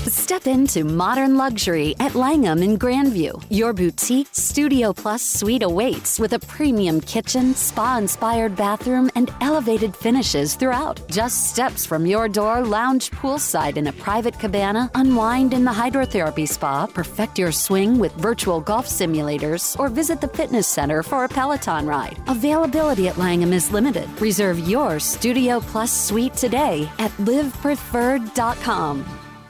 Step into modern luxury at Langham in Grandview. Your boutique Studio Plus suite awaits with a premium kitchen, spa-inspired bathroom, and elevated finishes throughout. Just steps from your door, lounge poolside in a private cabana, unwind in the hydrotherapy spa, perfect your swing with virtual golf simulators, or visit the fitness center for a Peloton ride. Availability at Langham is limited. Reserve your Studio Plus suite today at livepreferred.com.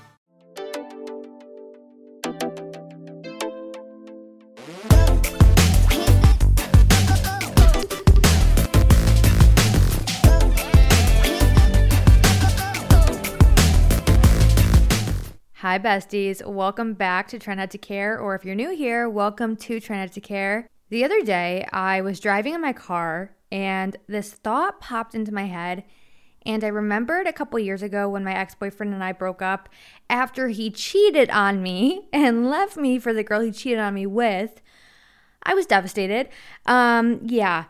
Hi besties, welcome back to Try Not to Care, or if you're new here, welcome to Try Not to Care. The other day, I was driving in my car and this thought popped into my head, and I remembered a couple years ago when my ex-boyfriend and I broke up after he cheated on me and left me for the girl he cheated on me with. I was devastated. But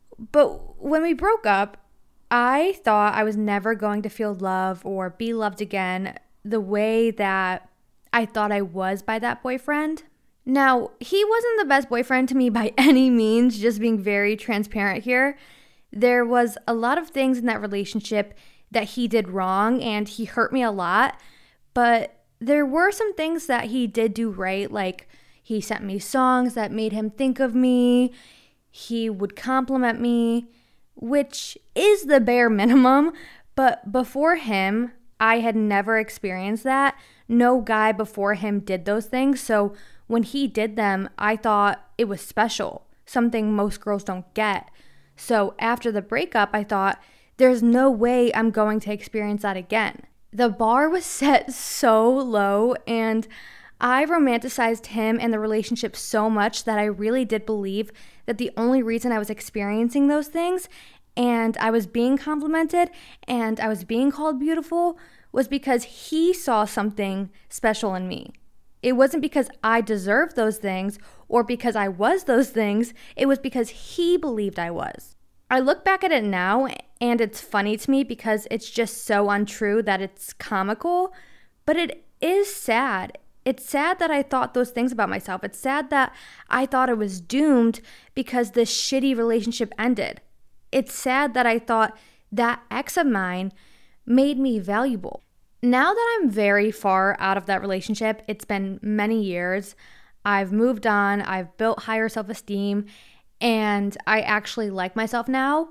when we broke up, I thought I was never going to feel love or be loved again the way that I thought I was by that boyfriend. Now, he wasn't the best boyfriend to me by any means, just being very transparent here. There was a lot of things in that relationship that he did wrong, and he hurt me a lot, but there were some things that he did do right, like he sent me songs that made him think of me, he would compliment me, which is the bare minimum, but before him, I had never experienced that. No guy before him did those things. So when he did them, I thought it was special, something most girls don't get. So after the breakup, I thought, there's no way I'm going to experience that again. The bar was set so low, and I romanticized him and the relationship so much that I really did believe that the only reason I was experiencing those things and I was being complimented and I was being called beautiful was because he saw something special in me. It wasn't because I deserved those things or because I was those things. It was because he believed I was. I look back at it now and it's funny to me because it's just so untrue that it's comical, but it is sad. It's sad that I thought those things about myself. It's sad that I thought I was doomed because this shitty relationship ended. It's sad that I thought that ex of mine made me valuable. Now that I'm very far out of that relationship, it's been many years, I've moved on, I've built higher self-esteem, and I actually like myself now,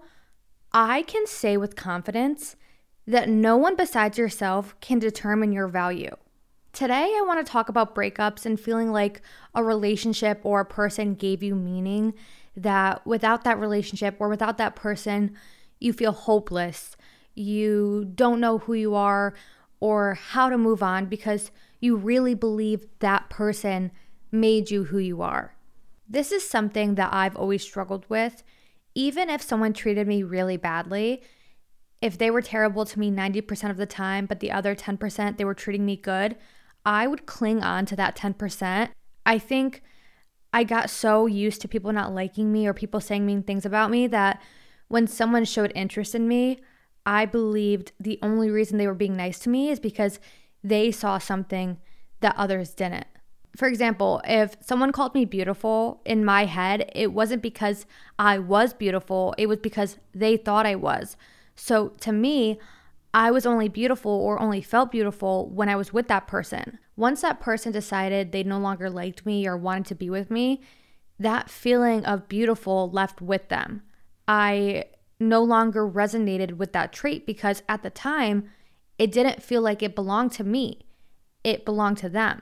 I can say with confidence that no one besides yourself can determine your value. Today, I want to talk about breakups and feeling like a relationship or a person gave you meaning, that without that relationship or without that person, you feel hopeless. You don't know who you are or how to move on because you really believe that person made you who you are. This is something that I've always struggled with. Even if someone treated me really badly, if they were terrible to me 90% of the time, but the other 10% they were treating me good, I would cling on to that 10%. I think I got so used to people not liking me or people saying mean things about me that when someone showed interest in me, I believed the only reason they were being nice to me is because they saw something that others didn't. For example, if someone called me beautiful, in my head, it wasn't because I was beautiful, it was because they thought I was. So to me, I was only beautiful or only felt beautiful when I was with that person. Once that person decided they no longer liked me or wanted to be with me, that feeling of beautiful left with them. I no longer resonated with that trait because at the time, it didn't feel like it belonged to me. It belonged to them.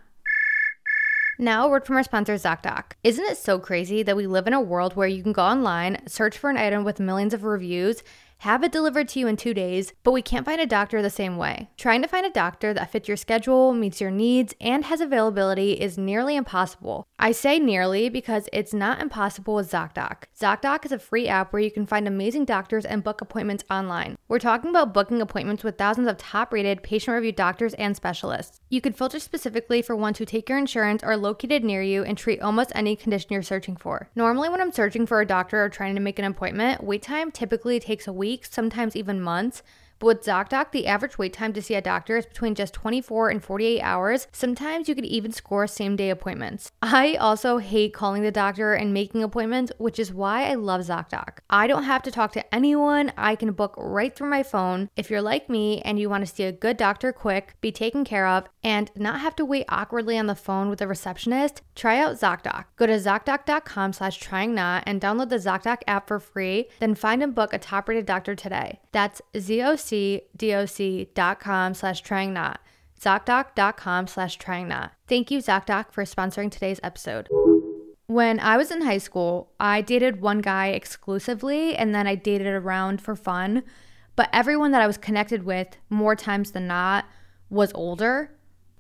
Now, a word from our sponsor, ZocDoc. Isn't it so crazy that we live in a world where you can go online, search for an item with millions of reviews, have it delivered to you in 2 days, but we can't find a doctor the same way. Trying to find a doctor that fits your schedule, meets your needs, and has availability is nearly impossible. I say nearly because it's not impossible with ZocDoc. ZocDoc is a free app where you can find amazing doctors and book appointments online. We're talking about booking appointments with thousands of top-rated, patient-reviewed doctors and specialists. You can filter specifically for ones who take your insurance, are located near you, and treat almost any condition you're searching for. Normally, when I'm searching for a doctor or trying to make an appointment, wait time typically takes a week, sometimes even months. But with ZocDoc, the average wait time to see a doctor is between just 24 and 48 hours. Sometimes you could even score same-day appointments. I also hate calling the doctor and making appointments, which is why I love ZocDoc. I don't have to talk to anyone. I can book right through my phone. If you're like me and you want to see a good doctor quick, be taken care of, and not have to wait awkwardly on the phone with a receptionist, try out ZocDoc. Go to ZocDoc.com/tryingnot and download the ZocDoc app for free, then find and book a top-rated doctor today. That's ZocDoc.com/tryingnot. ZocDoc.com/tryingnot. Thank you, ZocDoc, for sponsoring today's episode. When I was in high school, I dated one guy exclusively, and then I dated around for fun. But everyone that I was connected with, more times than not, was older.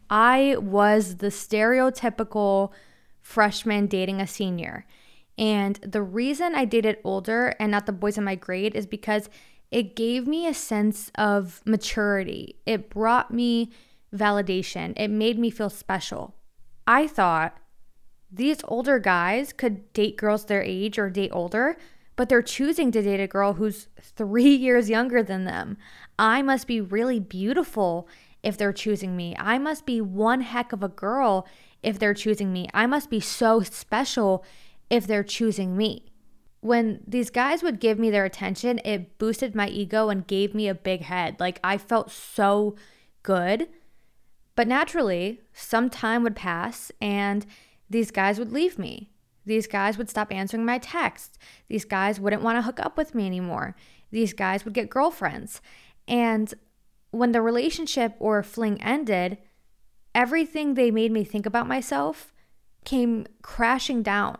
I was the stereotypical freshman dating a senior. And the reason I dated older and not the boys in my grade is because it gave me a sense of maturity. It brought me validation. It made me feel special. I thought these older guys could date girls their age or date older, but they're choosing to date a girl who's 3 years younger than them. I must be really beautiful if they're choosing me. I must be one heck of a girl if they're choosing me. I must be so special if they're choosing me. When these guys would give me their attention, it boosted my ego and gave me a big head. Like, I felt so good. But naturally, some time would pass and these guys would leave me. These guys would stop answering my texts. These guys wouldn't want to hook up with me anymore. These guys would get girlfriends. And when the relationship or fling ended, everything they made me think about myself came crashing down.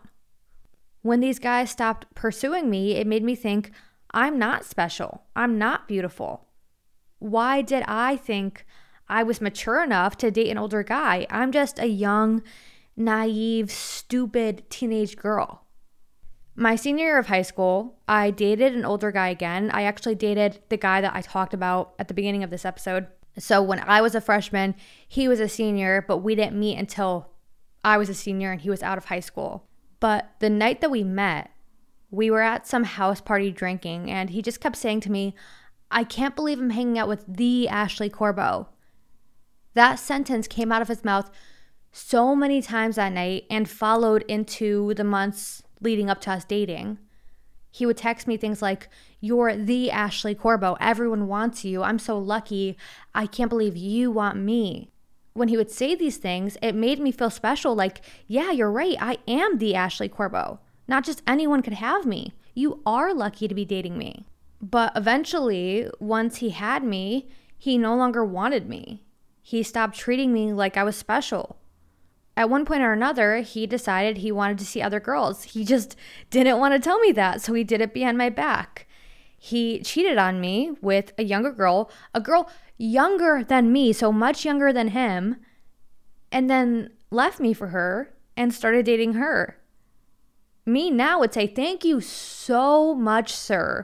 When these guys stopped pursuing me, it made me think, I'm not special. I'm not beautiful. Why did I think I was mature enough to date an older guy? I'm just a young, naive, stupid teenage girl. My senior year of high school, I dated an older guy again. I actually dated the guy that I talked about at the beginning of this episode. So when I was a freshman, he was a senior, but we didn't meet until I was a senior and he was out of high school. But the night that we met, we were at some house party drinking, and he just kept saying to me, I can't believe I'm hanging out with the Ashley Corbo. That sentence came out of his mouth so many times that night and followed into the months leading up to us dating. He would text me things like, you're the Ashley Corbo. Everyone wants you. I'm so lucky. I can't believe you want me. When he would say these things, it made me feel special. Like, yeah, you're right. I am the Ashley Corbo. Not just anyone could have me. You are lucky to be dating me. But eventually, once he had me, he no longer wanted me. He stopped treating me like I was special. At one point or another, he decided he wanted to see other girls. He just didn't want to tell me that, so he did it behind my back. He cheated on me with a younger girl, a girl younger than me, so much younger than him, and then left me for her and started dating her. Me now would say, thank you so much, sir,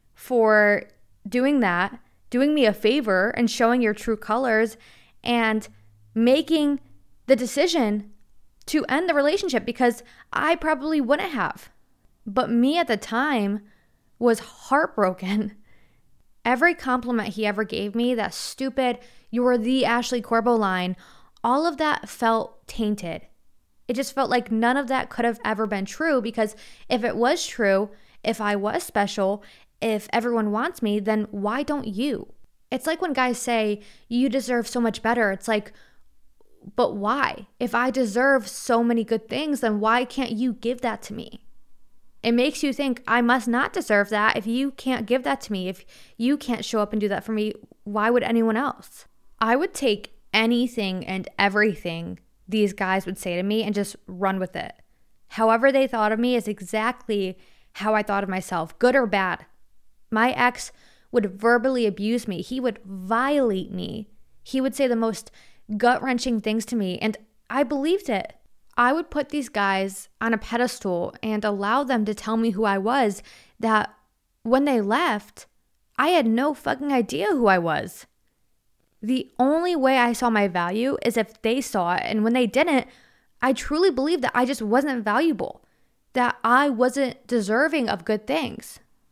for doing that, doing me a favor and showing your true colors and making the decision to end the relationship, because I probably wouldn't have. But me at the time was heartbroken. Every compliment he ever gave me, that stupid, you're the Ashley Corbo line, all of that felt tainted. It just felt like none of that could have ever been true, because if it was true, if I was special, if everyone wants me, then why don't you? It's like when guys say, you deserve so much better. It's like, but why? If I deserve so many good things, then why can't you give that to me? It makes you think I must not deserve that. If you can't give that to me, if you can't show up and do that for me, why would anyone else? I would take anything and everything these guys would say to me and just run with it. However they thought of me is exactly how I thought of myself, good or bad. My ex would verbally abuse me. He would violate me. He would say the most gut-wrenching things to me, and I believed it. I would put these guys on a pedestal and allow them to tell me who I was, that when they left, I had no fucking idea who I was. The only way I saw my value is if they saw it, and when they didn't, I truly believed that I just wasn't valuable, that I wasn't deserving of good things.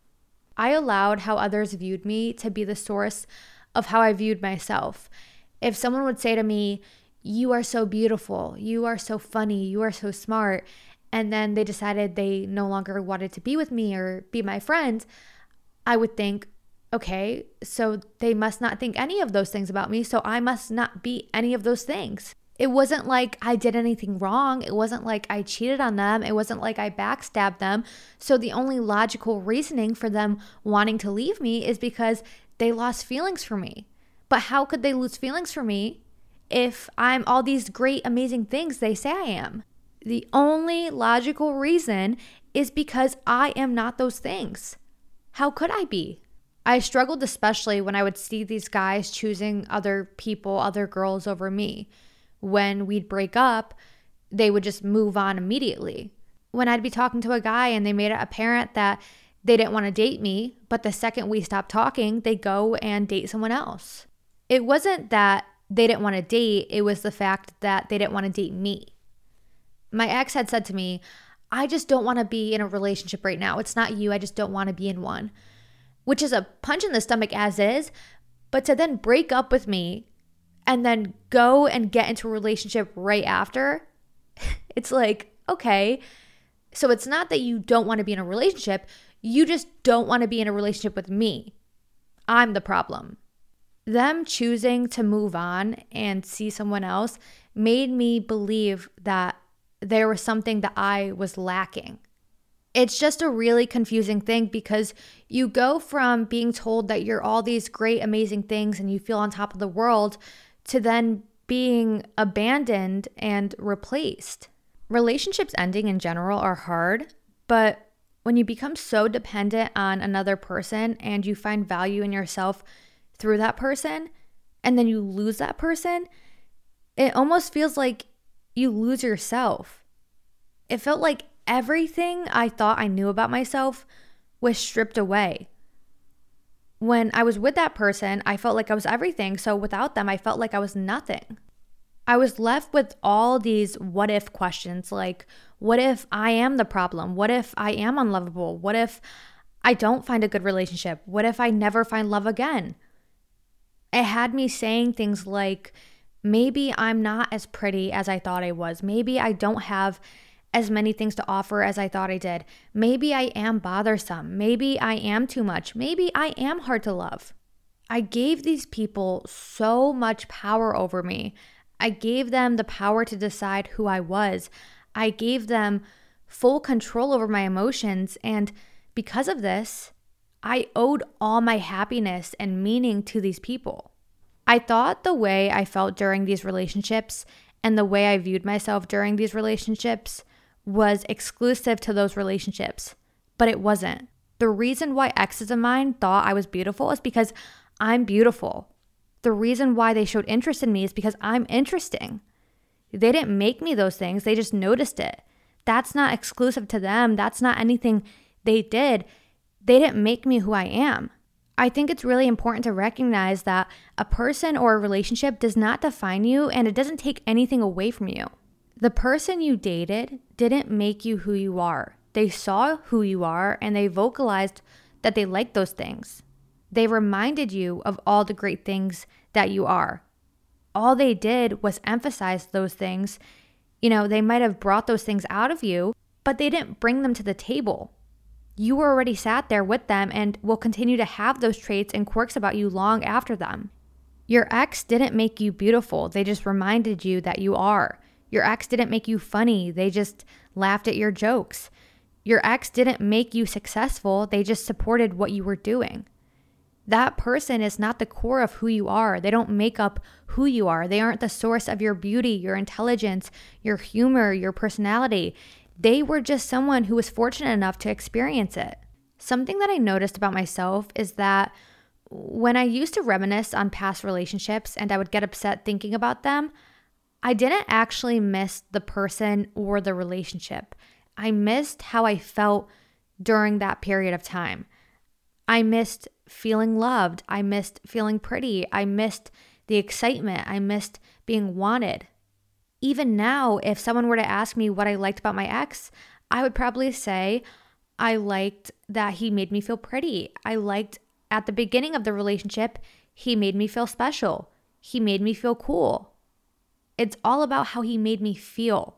I allowed how others viewed me to be the source of how I viewed myself. If someone would say to me, "You are so beautiful, you are so funny, you are so smart," and then they decided they no longer wanted to be with me or be my friend, I would think, okay, so they must not think any of those things about me, so I must not be any of those things. It wasn't like I did anything wrong. It wasn't like I cheated on them. It wasn't like I backstabbed them. So the only logical reasoning for them wanting to leave me is because they lost feelings for me. But how could they lose feelings for me if I'm all these great, amazing things they say I am? The only logical reason is because I am not those things. How could I be? I struggled especially when I would see these guys choosing other people, other girls over me. When we'd break up, they would just move on immediately. When I'd be talking to a guy and they made it apparent that they didn't want to date me, but the second we stopped talking, they go and date someone else. It wasn't that they didn't want to date, it was the fact that they didn't want to date me. My ex had said to me, "I just don't want to be in a relationship right now. It's not you, I just don't want to be in one." Which is a punch in the stomach as is, but to then break up with me and then go and get into a relationship right after, it's like, okay, so it's not that you don't want to be in a relationship, you just don't want to be in a relationship with me. I'm the problem. Them choosing to move on and see someone else made me believe that there was something that I was lacking. It's just a really confusing thing because you go from being told that you're all these great, amazing things and you feel on top of the world to then being abandoned and replaced. Relationships ending in general are hard, but when you become so dependent on another person and you find value in yourself through that person and then you lose that person, it almost feels like you lose yourself. It felt like everything I thought I knew about myself was stripped away. When I was with that person, I felt like I was everything. So without them, I felt like I was nothing. I was left with all these what if questions like, what if I am the problem? What if I am unlovable? What if I don't find a good relationship? What if I never find love again? It had me saying things like, maybe I'm not as pretty as I thought I was. Maybe I don't have as many things to offer as I thought I did. Maybe I am bothersome. Maybe I am too much. Maybe I am hard to love. I gave these people so much power over me. I gave them the power to decide who I was. I gave them full control over my emotions. And because of this, I owed all my happiness and meaning to these people. I thought the way I felt during these relationships and the way I viewed myself during these relationships was exclusive to those relationships, but it wasn't. The reason why exes of mine thought I was beautiful is because I'm beautiful. The reason why they showed interest in me is because I'm interesting. They didn't make me those things, they just noticed it. That's not exclusive to them. That's not anything they did. They didn't make me who I am. I think it's really important to recognize that a person or a relationship does not define you and it doesn't take anything away from you. The person you dated didn't make you who you are. They saw who you are and they vocalized that they liked those things. They reminded you of all the great things that you are. All they did was emphasize those things. They might have brought those things out of you, but they didn't bring them to the table. You were already sat there with them and will continue to have those traits and quirks about you long after them. Your ex didn't make you beautiful. They just reminded you that you are. Your ex didn't make you funny. They just laughed at your jokes. Your ex didn't make you successful. They just supported what you were doing. That person is not the core of who you are. They don't make up who you are. They aren't the source of your beauty, your intelligence, your humor, your personality. They were just someone who was fortunate enough to experience it. Something that I noticed about myself is that when I used to reminisce on past relationships and I would get upset thinking about them, I didn't actually miss the person or the relationship. I missed how I felt during that period of time. I missed feeling loved. I missed feeling pretty. I missed the excitement. I missed being wanted. Even now, if someone were to ask me what I liked about my ex, I would probably say, I liked that he made me feel pretty. I liked at the beginning of the relationship, he made me feel special. He made me feel cool. It's all about how he made me feel.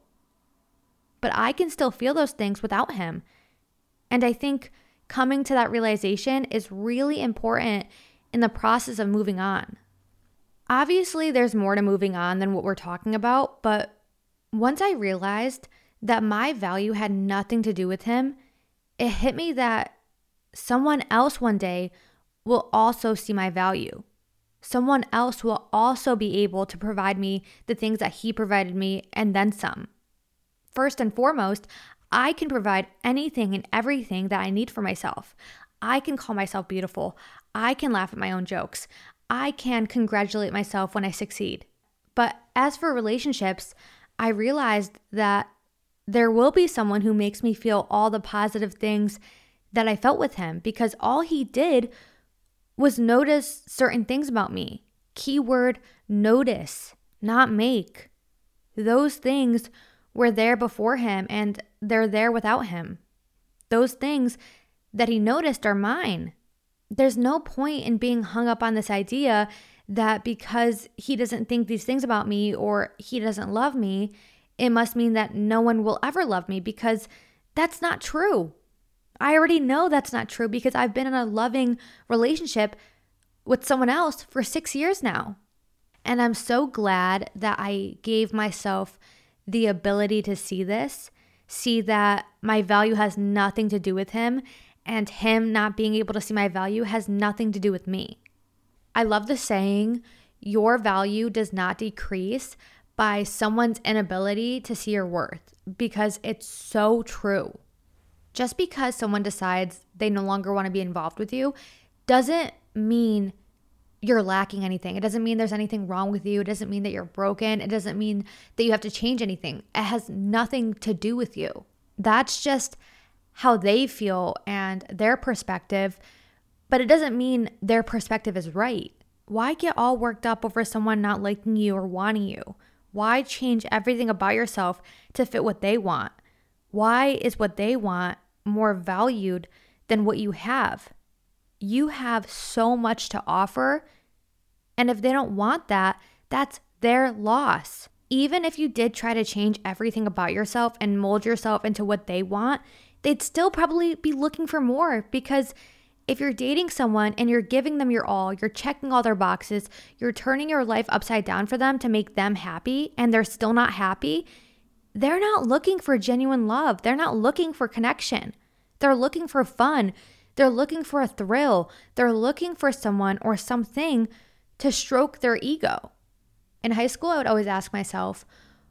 But I can still feel those things without him. And I think coming to that realization is really important in the process of moving on. Obviously, there's more to moving on than what we're talking about, but once I realized that my value had nothing to do with him, it hit me that someone else one day will also see my value. Someone else will also be able to provide me the things that he provided me and then some. First and foremost, I can provide anything and everything that I need for myself. I can call myself beautiful. I can laugh at my own jokes. I can congratulate myself when I succeed. But as for relationships, I realized that there will be someone who makes me feel all the positive things that I felt with him, because all he did was notice certain things about me. Keyword notice, not make. Those things were there before him and they're there without him. Those things that he noticed are mine. There's no point in being hung up on this idea that because he doesn't think these things about me or he doesn't love me, it must mean that no one will ever love me, because that's not true. I already know that's not true because I've been in a loving relationship with someone else for 6 years now. And I'm so glad that I gave myself the ability to see this, see that my value has nothing to do with him, and him not being able to see my value has nothing to do with me. I love the saying, your value does not decrease by someone's inability to see your worth, because it's so true. Just because someone decides they no longer want to be involved with you doesn't mean you're lacking anything. It doesn't mean there's anything wrong with you. It doesn't mean that you're broken. It doesn't mean that you have to change anything. It has nothing to do with you. That's just how they feel and their perspective, but it doesn't mean their perspective is right. Why get all worked up over someone not liking you or wanting you? Why change everything about yourself to fit what they want? Why is what they want more valued than what you have? You have so much to offer, and if they don't want that, that's their loss. Even if you did try to change everything about yourself and mold yourself into what they want, they'd still probably be looking for more, because if you're dating someone and you're giving them your all, you're checking all their boxes, you're turning your life upside down for them to make them happy, and they're still not happy, they're not looking for genuine love. They're not looking for connection. They're looking for fun. They're looking for a thrill. They're looking for someone or something to stroke their ego. In high school, I would always ask myself,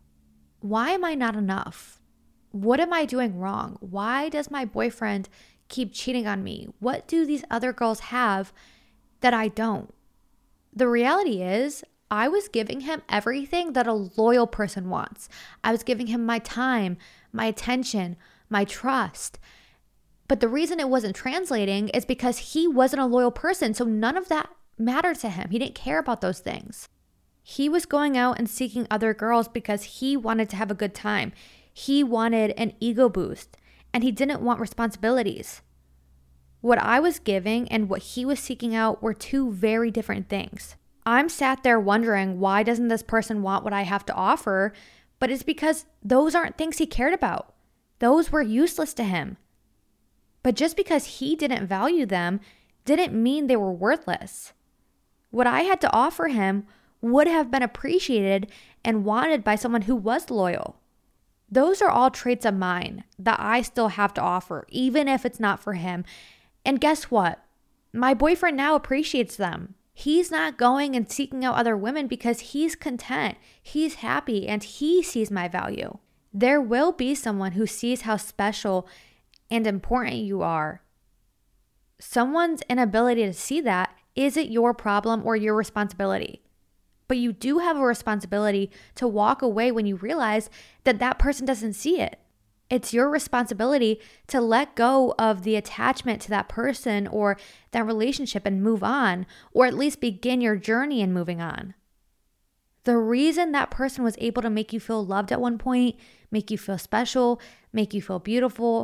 why am I not enough? What am I doing wrong? Why does my boyfriend keep cheating on me? What do these other girls have that I don't? The reality is, I was giving him everything that a loyal person wants. I was giving him my time, my attention, my trust. But the reason it wasn't translating is because he wasn't a loyal person, so none of that mattered to him. He didn't care about those things. He was going out and seeking other girls because he wanted to have a good time. He wanted an ego boost, and he didn't want responsibilities. What I was giving and what he was seeking out were two very different things. I'm sat there wondering, why doesn't this person want what I have to offer? But it's because those aren't things he cared about. Those were useless to him. But just because he didn't value them didn't mean they were worthless. What I had to offer him would have been appreciated and wanted by someone who was loyal. Those are all traits of mine that I still have to offer, even if it's not for him. And guess what? My boyfriend now appreciates them. He's not going and seeking out other women because he's content, he's happy, and he sees my value. There will be someone who sees how special and important you are. Someone's inability to see that isn't your problem or your responsibility. But you do have a responsibility to walk away when you realize that that person doesn't see it. It's your responsibility to let go of the attachment to that person or that relationship and move on, or at least begin your journey in moving on. The reason that person was able to make you feel loved at one point, make you feel special, make you feel beautiful,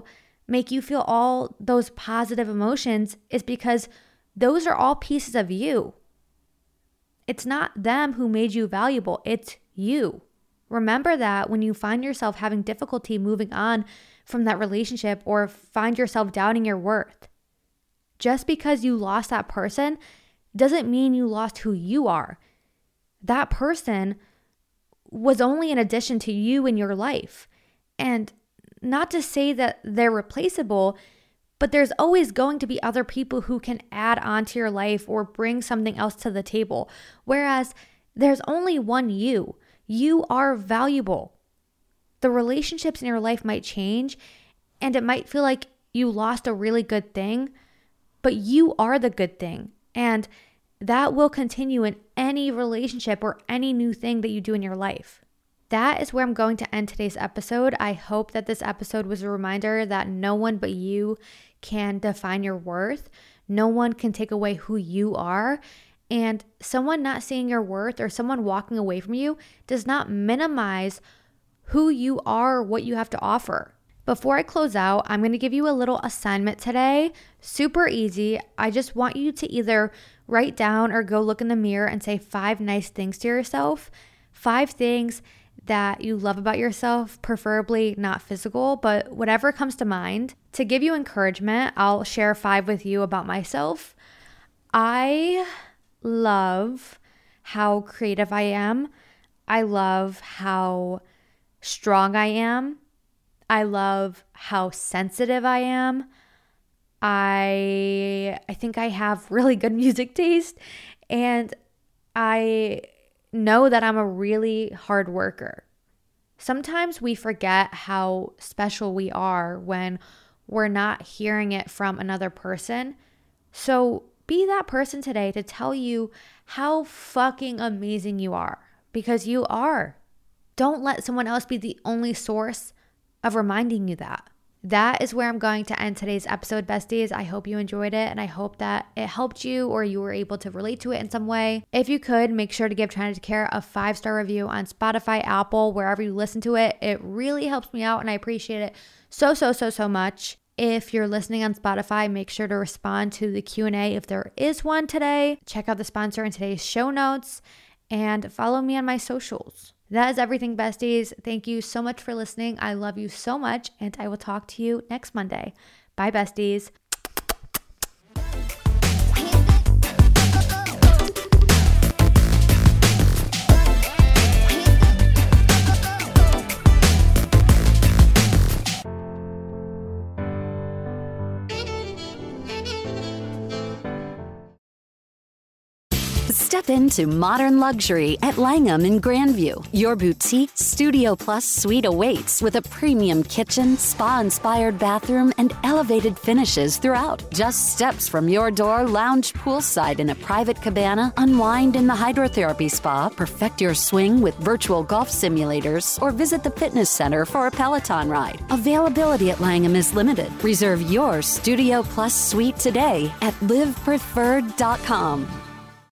make you feel all those positive emotions is because those are all pieces of you. It's not them who made you valuable, it's you. Remember that when you find yourself having difficulty moving on from that relationship or find yourself doubting your worth. Just because you lost that person doesn't mean you lost who you are. That person was only an addition to you in your life. And not to say that they're replaceable, but there's always going to be other people who can add on to your life or bring something else to the table. Whereas there's only one you. You are valuable. The relationships in your life might change and it might feel like you lost a really good thing, but you are the good thing. And that will continue in any relationship or any new thing that you do in your life. That is where I'm going to end today's episode. I hope that this episode was a reminder that no one but you can define your worth. No one can take away who you are. And someone not seeing your worth or someone walking away from you does not minimize who you are or what you have to offer. Before I close out, I'm going to give you a little assignment today. Super easy. I just want you to either write down or go look in the mirror and say 5 nice things to yourself. 5 things that you love about yourself, preferably not physical, but whatever comes to mind. To give you encouragement, I'll share 5 with you about myself. I love how creative I am. I love how strong I am. I love how sensitive I am. I think I have really good music taste, and I know that I'm a really hard worker. Sometimes we forget how special we are when we're not hearing it from another person. So be that person today to tell you how fucking amazing you are, because you are. Don't let someone else be the only source of reminding you that. That is where I'm going to end today's episode, besties. I hope you enjoyed it, and I hope that it helped you or you were able to relate to it in some way. If you could, make sure to give Trying to Care a 5-star review on Spotify, Apple, wherever you listen to it. It really helps me out, and I appreciate it so much. If you're listening on Spotify, make sure to respond to the Q&A if there is one today. Check out the sponsor in today's show notes and follow me on my socials. That is everything, besties. Thank you so much for listening. I love you so much, and I will talk to you next Monday. Bye, besties. Step into modern luxury at Langham in Grandview. Your boutique Studio Plus suite awaits with a premium kitchen, spa-inspired bathroom, and elevated finishes throughout. Just steps from your door, lounge poolside in a private cabana, unwind in the hydrotherapy spa, perfect your swing with virtual golf simulators, or visit the fitness center for a Peloton ride. Availability at Langham is limited. Reserve your Studio Plus suite today at livepreferred.com.